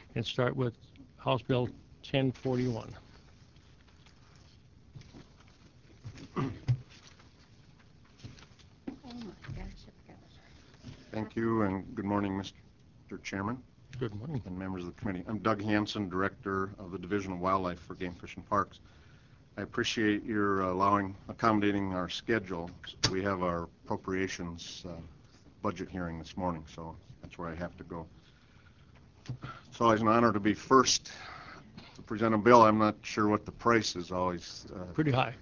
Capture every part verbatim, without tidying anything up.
and start with House Bill ten forty-one. Oh my gosh, I've got it. Thank you, and good morning, Mister Chairman Good morning. and members of the committee. I'm Doug Hansen, Director of the Division of Wildlife for Game Fish and Parks. I appreciate your allowing, accommodating our schedule. We have our appropriations uh, budget hearing this morning, so that's where I have to go. It's always an honor to be first to present a bill. I'm not sure what the price is always. Uh, Pretty high.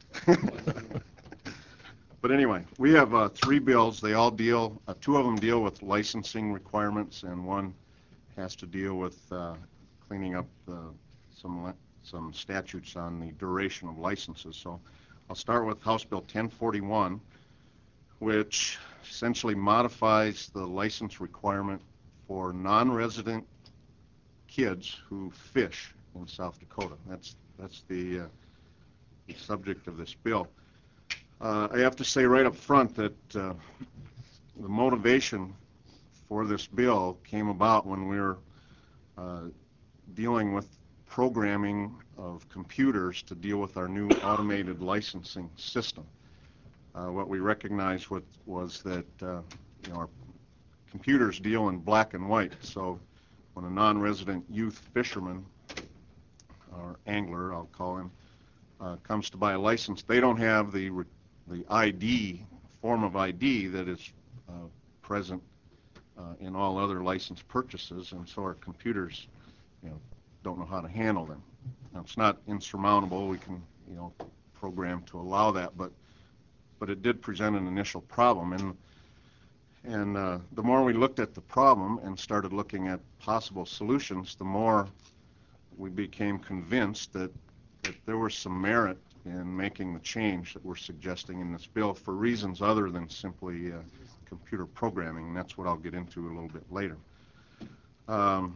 But anyway, we have uh, three bills. They all deal, uh, two of them deal with licensing requirements, and one has to deal with uh, cleaning up uh, some some statutes on the duration of licenses. So I'll start with House Bill ten forty-one, which essentially modifies the license requirement for non-resident kids who fish in South Dakota. That's that's the, uh, the subject of this bill. Uh, I have to say right up front that uh, the motivation for this bill came about when we were uh, dealing with programming of computers to deal with our new automated licensing system. Uh, what we recognized with, was that uh, you know, our computers deal in black and white, so when a non-resident youth fisherman, or angler, I'll call him, uh, comes to buy a license, they don't have the re the I D, form of I D that is uh, present uh, in all other license purchases, and so our computers, you know, don't know how to handle them. Now, it's not insurmountable. We can, you know, program to allow that, but but it did present an initial problem, and and uh, the more we looked at the problem and started looking at possible solutions, the more we became convinced that that there was some merit in making the change that we're suggesting in this bill for reasons other than simply uh, computer programming, and that's what I'll get into a little bit later. Um,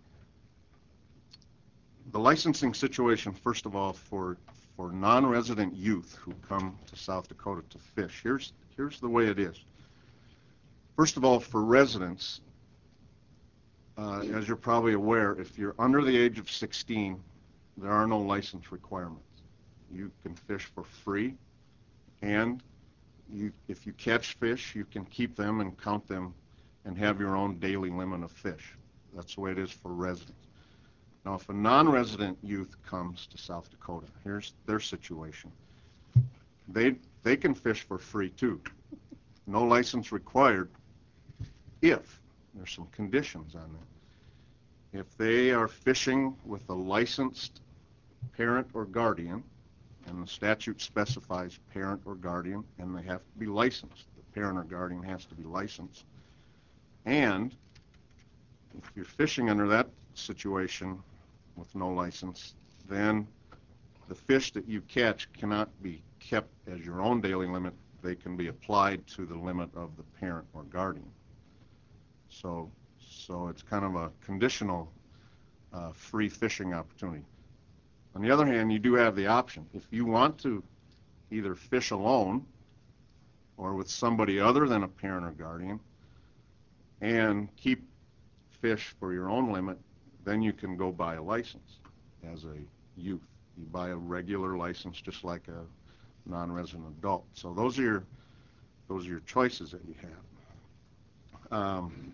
the licensing situation, first of all, for for non-resident youth who come to South Dakota to fish, here's here's the way it is. First of all, for residents, uh, as you're probably aware, if you're under the age of sixteen, there are no license requirements. You can fish for free, and you, if you catch fish, you can keep them and count them and have your own daily limit of fish. That's the way it is for residents. Now, if a non-resident youth comes to South Dakota, here's their situation. They, they can fish for free, too. No license required if there's some conditions on that. If they are fishing with a licensed parent or guardian, and the statute specifies parent or guardian, and they have to be licensed. The parent or guardian has to be licensed. And if you're fishing under that situation with no license, then the fish that you catch cannot be kept as your own daily limit. They can be applied to the limit of the parent or guardian. So, so it's kind of a conditional uh, free fishing opportunity. On the other hand, you do have the option. If you want to either fish alone or with somebody other than a parent or guardian and keep fish for your own limit, then you can go buy a license as a youth. You buy a regular license just like a non-resident adult. So those are your, those are your choices that you have. Um,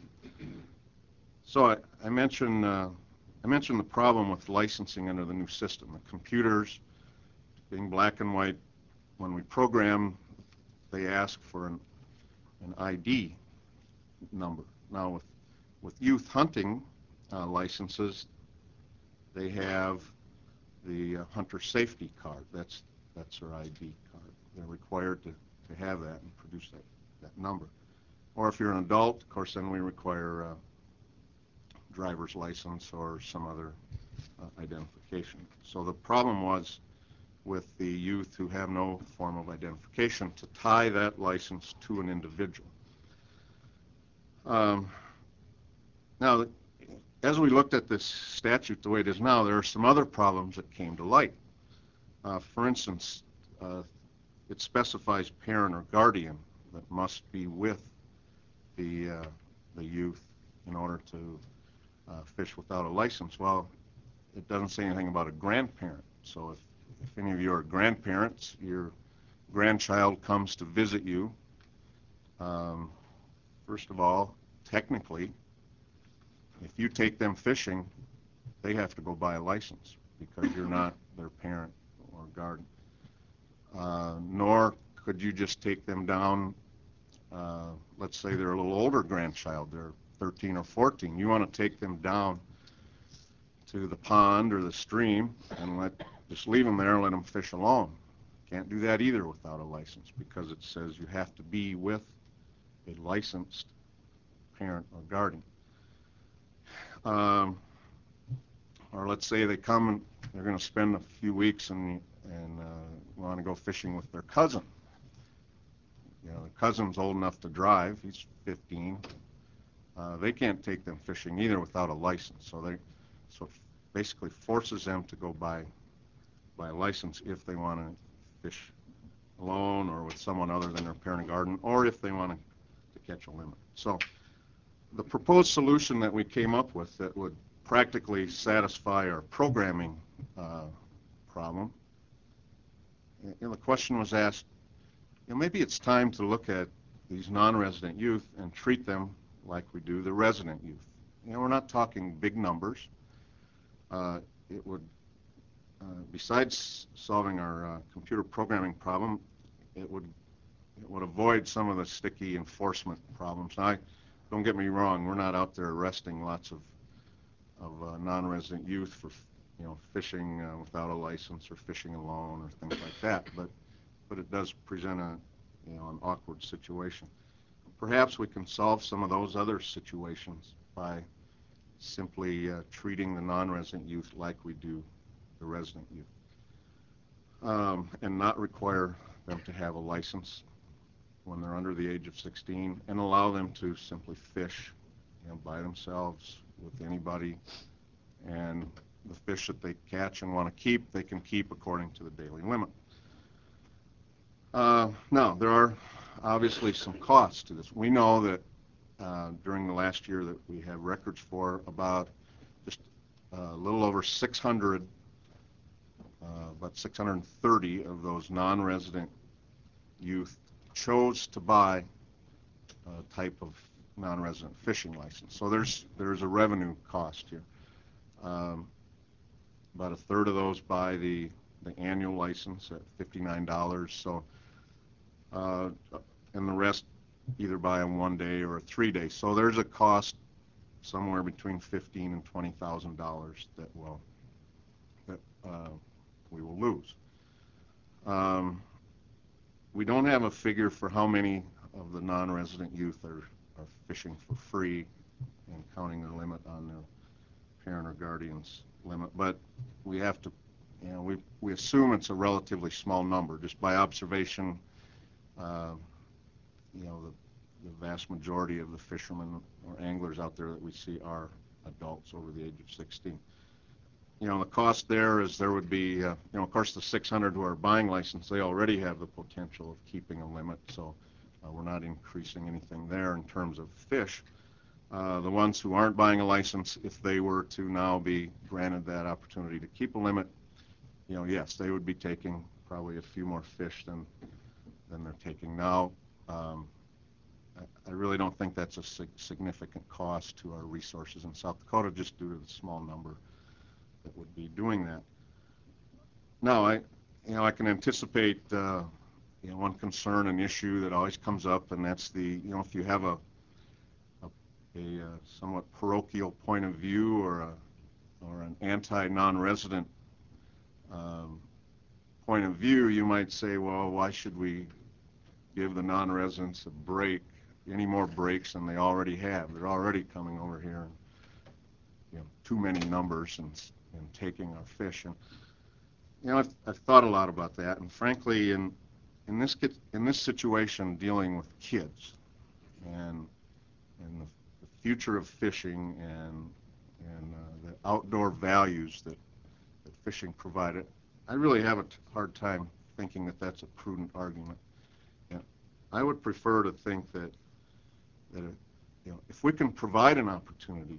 so I, I mentioned uh, I mentioned the problem with licensing under the new system. The computers, being black and white, when we program, they ask for an, an I D number. Now, with, with youth hunting uh, licenses, they have the uh, hunter safety card. That's, that's their I D card. They're required to, to have that and produce that, that number. Or if you're an adult, of course, then we require uh, driver's license or some other uh, identification. So the problem was with the youth who have no form of identification to tie that license to an individual. Um, now, as we looked at this statute the way it is now, there are some other problems that came to light. Uh, for instance, uh, it specifies parent or guardian that must be with the, uh, the youth in order to uh, fish without a license. Well, it doesn't say anything about a grandparent. So if, if any of you are grandparents, your grandchild comes to visit you, um, first of all, technically, if you take them fishing, they have to go buy a license because you're not their parent or guardian. Uh, nor could you just take them down, uh, let's say they're a little older grandchild, they're thirteen or fourteen. You want to take them down to the pond or the stream and let just leave them there and let them fish alone. Can't do that either without a license because it says you have to be with a licensed parent or guardian. Um, or let's say they come and they're going to spend a few weeks and and uh, want to go fishing with their cousin. You know, the cousin's old enough to drive. He's fifteen. Uh, they can't take them fishing either without a license. So they, so it basically forces them to go buy, buy a license if they want to fish alone or with someone other than their parent or guardian, or if they want to, to catch a limit. So the proposed solution that we came up with that would practically satisfy our programming uh, problem. You know, the question was asked, you know, maybe it's time to look at these non-resident youth and treat them like we do the resident youth. You know, we're not talking big numbers. Uh, it would, uh, besides solving our uh, computer programming problem, it would it would avoid some of the sticky enforcement problems. Now, I, don't get me wrong, we're not out there arresting lots of of uh, non-resident youth for, you know, fishing uh, without a license or fishing alone or things like that. But but it does present a, you know, an awkward situation. Perhaps we can solve some of those other situations by simply uh, treating the non-resident youth like we do the resident youth, um, and not require them to have a license when they're under the age of sixteen, and allow them to simply fish, you know, by themselves with anybody, and the fish that they catch and want to keep, they can keep according to the daily limit. Uh, now, there are obviously some costs to this. We know that uh, during the last year that we have records for, about just a little over six hundred, uh, about six hundred thirty of those non-resident youth chose to buy a type of non-resident fishing license. So there's there's a revenue cost here. Um, about a third of those buy the the annual license at fifty-nine dollars. So uh, and the rest either buy a one day or a three day. So there's a cost somewhere between fifteen and twenty thousand dollars that will that uh, we will lose. Um, we don't have a figure for how many of the non-resident youth are, are fishing for free and counting their limit on their parent or guardian's limit, but we have to, you know, we, we assume it's a relatively small number. Just by observation, uh, you know, the, the vast majority of the fishermen or anglers out there that we see are adults over the age of sixteen. You know, the cost there is there would be, uh, you know, of course, the six hundred who are buying license, they already have the potential of keeping a limit, so uh, we're not increasing anything there in terms of fish. Uh, the ones who aren't buying a license, if they were to now be granted that opportunity to keep a limit, you know, yes, they would be taking probably a few more fish than than they're taking now. Um, I, I really don't think that's a sig significant cost to our resources in South Dakota, just due to the small number that would be doing that. Now, I, you know, I can anticipate, uh, you know, one concern and issue that always comes up, and that's the, you know, if you have a a, a uh, somewhat parochial point of view or a or an anti-non-resident um, point of view, you might say, well, why should we give the non-residents a break, any more breaks than they already have? They're already coming over here in, you know, too many numbers and and taking our fish. And you know, I've, I've thought a lot about that, and frankly, in in this in this situation, dealing with kids and and the, the future of fishing and and uh, the outdoor values that that fishing provided, I really have a hard time thinking that that's a prudent argument. And I would prefer to think that that you know, if we can provide an opportunity for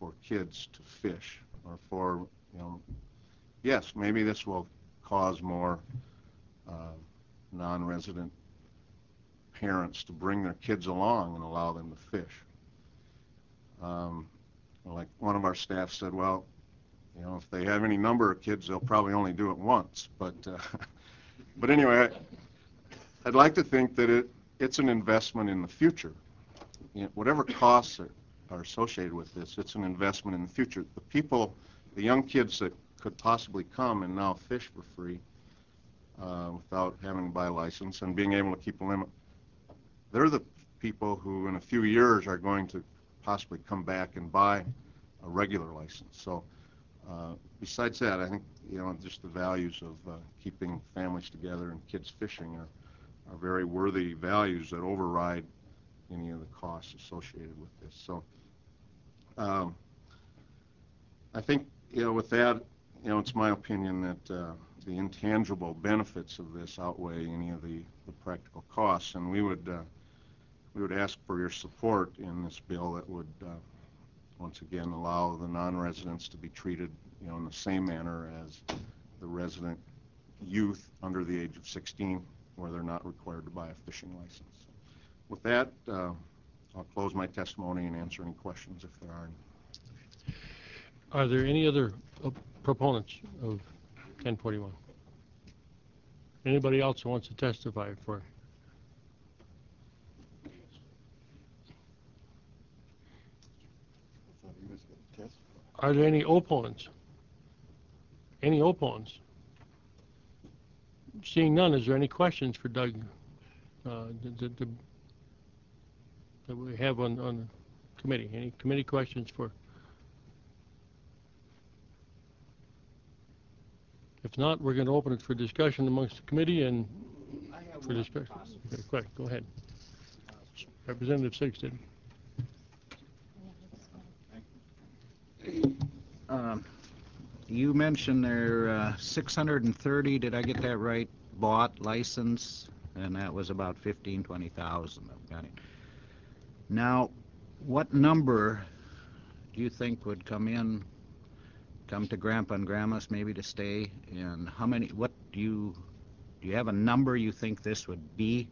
for kids to fish, or for, you know, yes, maybe this will cause more uh, non-resident parents to bring their kids along and allow them to fish. Um, like one of our staff said, well, you know, if they have any number of kids, they'll probably only do it once. But, uh, but anyway, I, I'd like to think that it, it's an investment in the future. You know, whatever costs are, are associated with this, it's an investment in the future. The people, the young kids that could possibly come and now fish for free uh, without having to buy a license and being able to keep a limit, they're the people who in a few years are going to possibly come back and buy a regular license. So uh, besides that, I think, you know, just the values of uh, keeping families together and kids fishing are, are very worthy values that override any of the costs associated with this. So um, I think, you know, with that, you know, it's my opinion that uh, the intangible benefits of this outweigh any of the, the practical costs, and we would uh, we would ask for your support in this bill that would uh, once again allow the non-residents to be treated, you know, in the same manner as the resident youth under the age of sixteen, where they're not required to buy a fishing license. With that, uh, I'll close my testimony and answer any questions if there are any. Are there any other uh, proponents of ten forty-one? Anybody else who wants to testify for? Are there any opponents? Any opponents? Seeing none, is there any questions for Doug uh, that, that, that we have on, on the committee? Any committee questions for? If not, we're going to open it for discussion amongst the committee and for discussion. Okay, quick, go ahead. Representative Sigsted. Um, you mentioned there uh, six hundred thirty, did I get that right, bought license, and that was about fifteen, twenty thousand. I've got it. Now, what number do you think would come in, come to Grandpa and Grandma's maybe to stay, and how many, what do you, do you have a number you think this would be?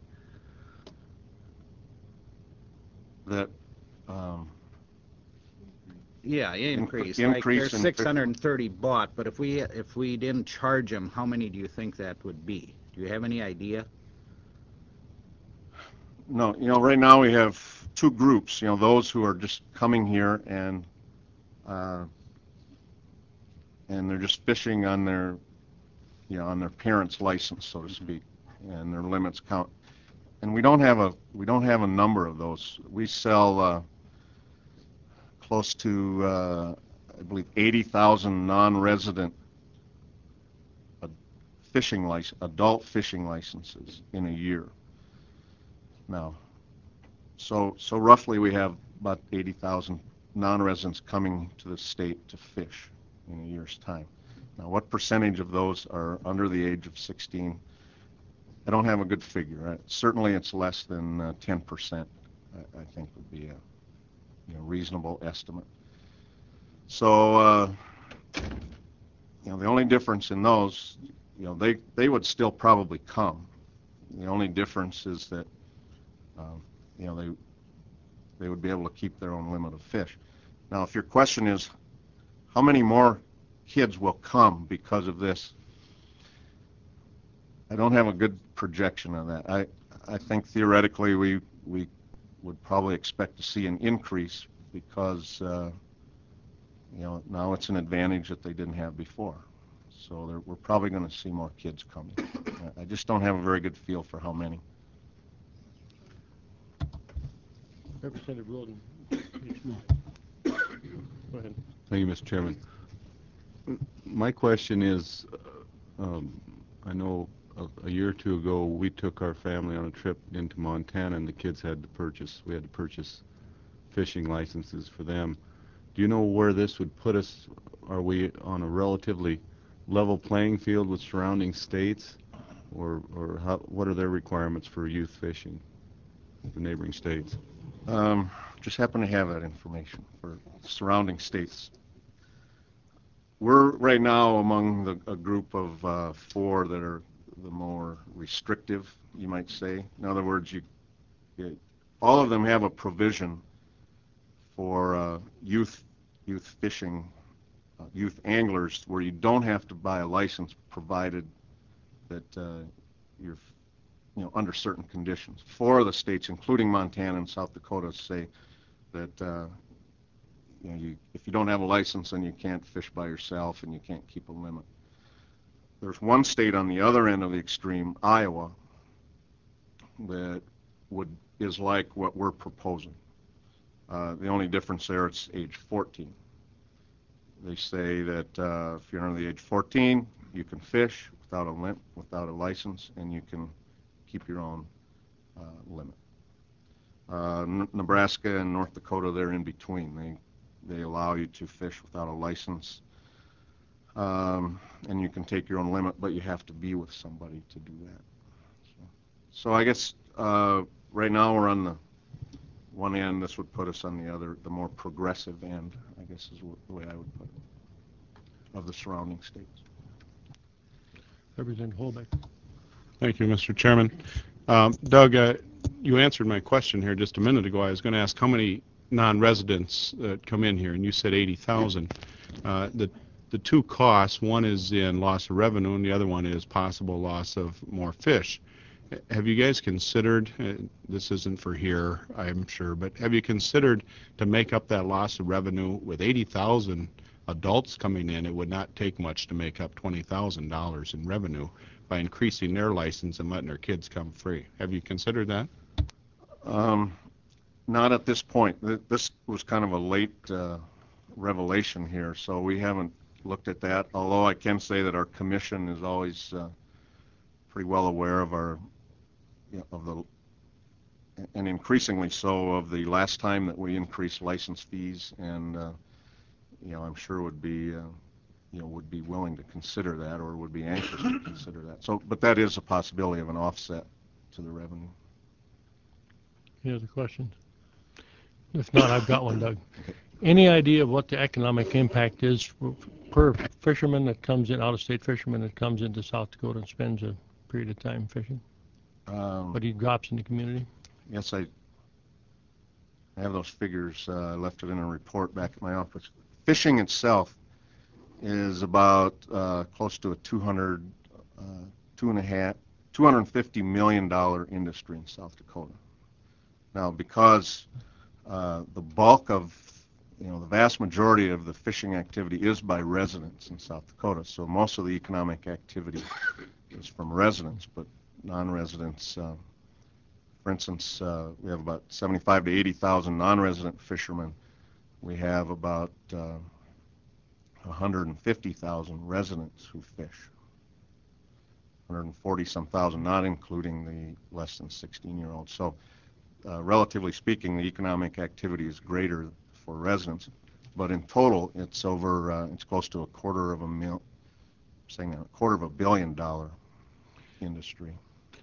That um, Yeah, increase. Incre- Like increase there's in six hundred thirty bought, but if we if we didn't charge them, how many do you think that would be? Do you have any idea? No, you know, right now we have two groups. You know, those who are just coming here and uh, and they're just fishing on their, you know, on their parents' license, so to speak, and their limits count. And we don't have a we don't have a number of those. We sell uh, close to uh, I believe eighty thousand non-resident uh, fishing license, adult fishing licenses in a year. Now, so so roughly we have about eighty thousand non-residents coming to the state to fish in a year's time. Now, what percentage of those are under the age of sixteen? I don't have a good figure. Right? Certainly, it's less than uh, ten percent. I, I think would be a you know, reasonable estimate. So, uh, you know, the only difference in those, you know, they they would still probably come. The only difference is that, um, you know, they they would be able to keep their own limit of fish. Now, if your question is, how many more kids will come because of this? I don't have a good projection on that. I I think theoretically we we would probably expect to see an increase because uh, you know now it's an advantage that they didn't have before. So we're probably going to see more kids coming. I just don't have a very good feel for how many. Representative Roden. Go ahead. Thank you, Mister Chairman. My question is, uh, um, I know a, a year or two ago we took our family on a trip into Montana and the kids had to purchase, we had to purchase fishing licenses for them. Do you know where this would put us? Are we on a relatively level playing field with surrounding states, or, or how, what are their requirements for youth fishing, the neighboring states? Um, just happen to have that information for surrounding states. We're right now among the, a group of uh, four that are the more restrictive, you might say. In other words, you, you all of them have a provision for uh, youth youth fishing, uh, youth anglers, where you don't have to buy a license, provided that uh, you're, you know, under certain conditions. Four of the states, including Montana and South Dakota, say that uh, you know, you, if you don't have a license, then you can't fish by yourself and you can't keep a limit. There's one state on the other end of the extreme, Iowa, that would is like what we're proposing. Uh, the only difference there, it's age fourteen. They say that uh, if you're under the age fourteen, you can fish without a limit, without a license, and you can keep your own uh, limit. Uh, N- Nebraska and North Dakota, they're in between. They they allow you to fish without a license, um, and you can take your own limit, but you have to be with somebody to do that. So, so I guess uh, right now we're on the one end. This would put us on the other, the more progressive end, I guess is the way I would put it, of the surrounding states. Representative Holbeck. Thank you, Mister Chairman. Um, Doug, uh, you answered my question here just a minute ago. I was going to ask how many non-residents uh, come in here, and you said eighty thousand. Uh, the the two costs, one is in loss of revenue, and the other one is possible loss of more fish. Have you guys considered, uh, this isn't for here, I'm sure, but have you considered to make up that loss of revenue with eighty thousand adults coming in? It would not take much to make up twenty thousand dollars in revenue by increasing their license and letting their kids come free. Have you considered that? Um, not at this point. Th- This was kind of a late uh, revelation here, so we haven't looked at that, although I can say that our commission is always uh, pretty well aware of our, you know, of the, and increasingly so, of the last time that we increased license fees, and uh, you know, I'm sure would be, uh, you know, would be willing to consider that, or would be anxious to consider that. So, but that is a possibility of an offset to the revenue. Any other questions? If not, I've got one, Doug. Any idea of what the economic impact is for, per fisherman that comes in, out-of-state fisherman that comes into South Dakota and spends a period of time fishing? Um, What he drops in the community? Yes, I I have those figures. Uh, I left it in a report back at my office. Fishing itself is about uh, close to a two hundred, uh, two and a half, two hundred fifty million dollar industry in South Dakota. Now, because uh, the bulk of, you know, the vast majority of the fishing activity is by residents in South Dakota, so most of the economic activity is from residents, but non-residents. Uh, For instance, uh, we have about seventy-five to eighty thousand non-resident fishermen. We have about uh, one hundred fifty thousand residents who fish. one hundred forty some thousand, not including the less than sixteen-year-olds. So, uh, relatively speaking, the economic activity is greater for residents. But in total, it's over. Uh, it's close to a quarter of a mil. Saying that, a quarter of a billion dollar industry.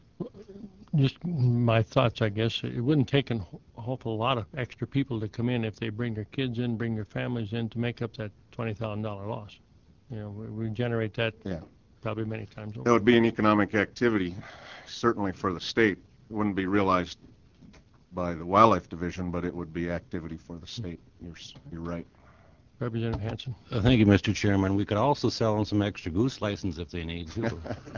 Just my thoughts, I guess. It wouldn't take an awful lot of extra people to come in if they bring their kids in, bring their families in to make up that twenty thousand dollar loss. You know, we, we generate that Yeah. probably many times over. That would be an economic activity, certainly for the state. It wouldn't be realized by the Wildlife Division, but it would be activity for the state. You're, s- you're right. Representative Hanson. Uh, Thank you, Mister Chairman. We could also sell them some extra goose license if they need to.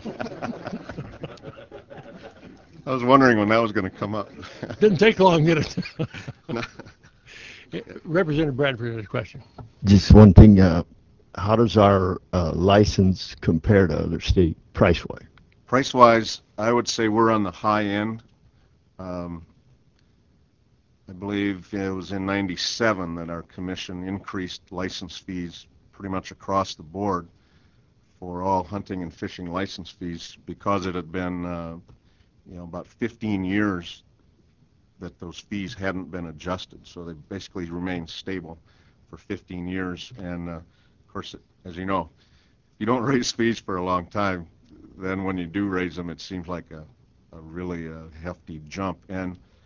I was wondering when that was going to come up. Didn't take long, did it? No. Representative Bradford has a question. Just one thing, uh, how does our uh, license compare to other state price-wise? Price-wise, I would say we're on the high end. Um, I believe it was in ninety-seven that our commission increased license fees pretty much across the board for all hunting and fishing license fees because it had been, uh, you know, about fifteen years that those fees hadn't been adjusted. So they basically remained stable for fifteen years. And, uh, of course, as you know, if you don't raise fees for a long time, then when you do raise them, it seems like a, a really uh, hefty jump. And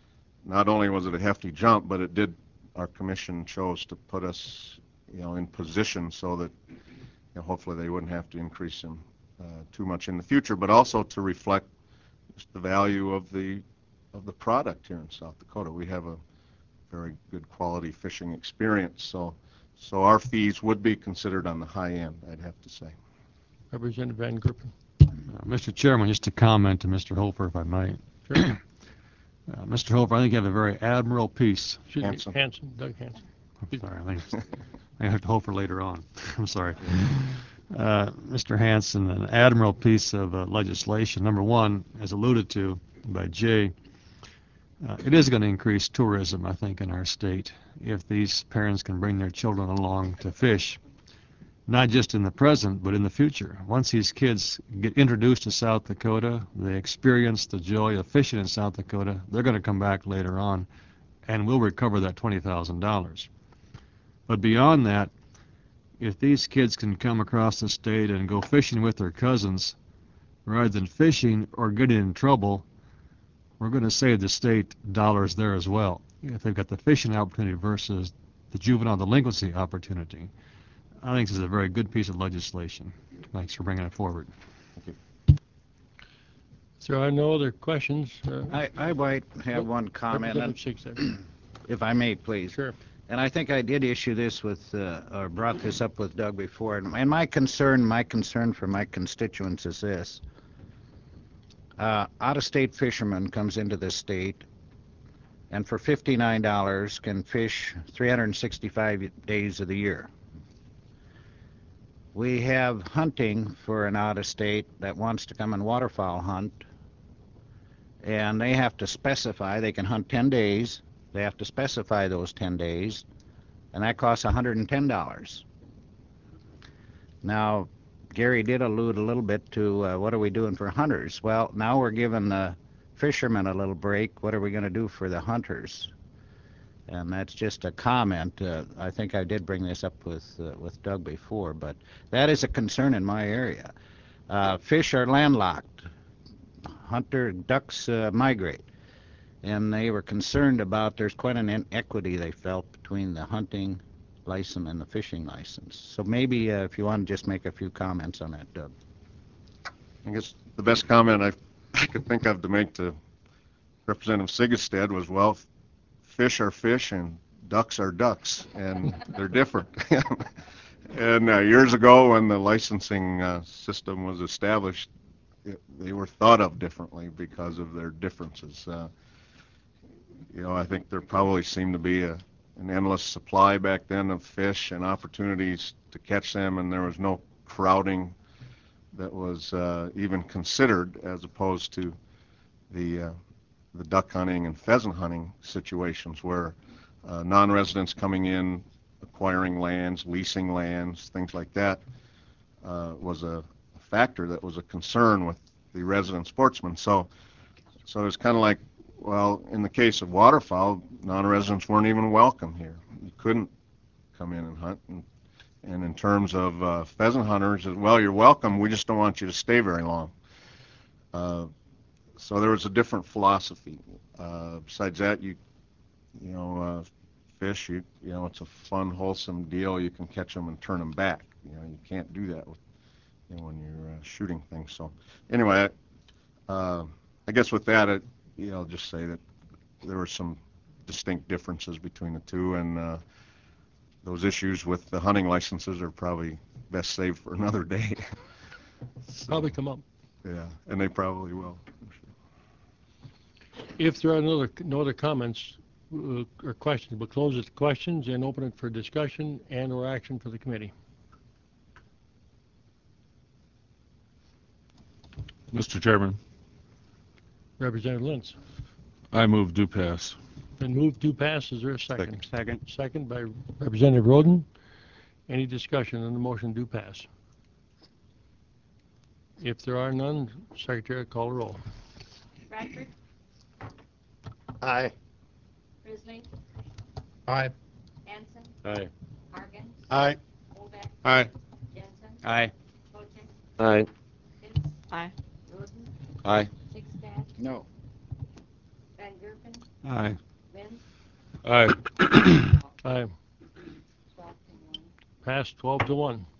not only was it a hefty jump, but it did, our commission chose to put us, you know, in position so that, you know, hopefully they wouldn't have to increase them uh, too much in the future, but also to reflect just the value of the of the product here in South Dakota. We have a very good quality fishing experience, so so our fees would be considered on the high end, I'd have to say. Representative Van Gerpen. Uh, Mister Chairman, just to comment to Mister Hofer, if I might. Sure. Uh, Mister Hofer, I think you have a very admirable piece. Excuse me, Hanson. Hanson, Doug Hanson. I'm sorry, I think I have to Hofer later on. I'm sorry. Uh, Mister Hanson, an admirable piece of uh, legislation. Number one, as alluded to by Jay, uh, it is going to increase tourism, I think, in our state if these parents can bring their children along to fish, not just in the present, but in the future. Once these kids get introduced to South Dakota, they experience the joy of fishing in South Dakota, they're going to come back later on, and we'll recover that twenty thousand dollars. But beyond that, if these kids can come across the state and go fishing with their cousins, rather than fishing or getting in trouble, we're going to save the state dollars there as well. If they've got the fishing opportunity versus the juvenile delinquency opportunity. I think this is a very good piece of legislation. Thanks for bringing it forward. If there are no other questions, uh, I, I might have one comment, Representative and- Sigstad. if I may, please. Sure. And I think I did issue this with, uh, or brought this up with Doug before, and, and my concern, my concern for my constituents is this. Uh, out-of-state fisherman comes into this state, and for fifty-nine dollars can fish three hundred sixty-five days of the year. We have hunting for an out-of-state that wants to come and waterfowl hunt, and they have to specify, they can hunt ten days, they have to specify those ten days, and that costs one hundred ten dollars. Now, Gary did allude a little bit to uh, what are we doing for hunters? Well, now we're giving the fishermen a little break. What are we going to do for the hunters? And that's just a comment. Uh, I think I did bring this up with uh, with Doug before, but that is a concern in my area. Uh, fish are landlocked. Hunter ducks uh, migrate. And they were concerned about there's quite an inequity they felt between the hunting license and the fishing license. So maybe uh, if you want to just make a few comments on that, Doug. I guess the best comment I, I could think of to make to Representative Sigstad was, well, fish are fish and ducks are ducks, and they're different. And uh, years ago when the licensing uh, system was established, it, they were thought of differently because of their differences. Uh, you know, I think there probably seemed to be a, an endless supply back then of fish and opportunities to catch them, and there was no crowding that was uh, even considered, as opposed to the uh, the duck hunting and pheasant hunting situations where uh, non-residents coming in, acquiring lands, leasing lands, things like that, uh, was a factor that was a concern with the resident sportsmen. So, so it's kind of like, well, in the case of waterfowl, non-residents weren't even welcome here. You couldn't come in and hunt. And, and in terms of uh, pheasant hunters, well, you're welcome. We just don't want you to stay very long. Uh, so there was a different philosophy. Uh, besides that, you, you know, uh, fish, you, you know, it's a fun, wholesome deal. You can catch them and turn them back. You know, you can't do that with, you know, when you're uh, shooting things. So, anyway, uh, I guess with that, it, you know, just say that there were some distinct differences between the two, and uh, those issues with the hunting licenses are probably best saved for another day. So, Probably come up. yeah, and they probably will. If there are no other, no other comments uh, or questions, we'll close it to questions and open it for discussion and or action for the committee. Mister Chairman, Representative Lentz. I move do pass. Been moved to pass. Is there a second? Second. Second by Representative Roden. Any discussion on the motion do pass? If there are none, Secretary, call the roll. Bradford, Aye. Grizzly, Aye. Hanson, Aye. Argan, Aye. Holbeck, Aye. Jensen, Aye. Wojcik, Aye. Pitts, Aye. Roden, Aye. Sixstat, No. Van Gerpen, Aye. Aye. Aye. Passed twelve to one.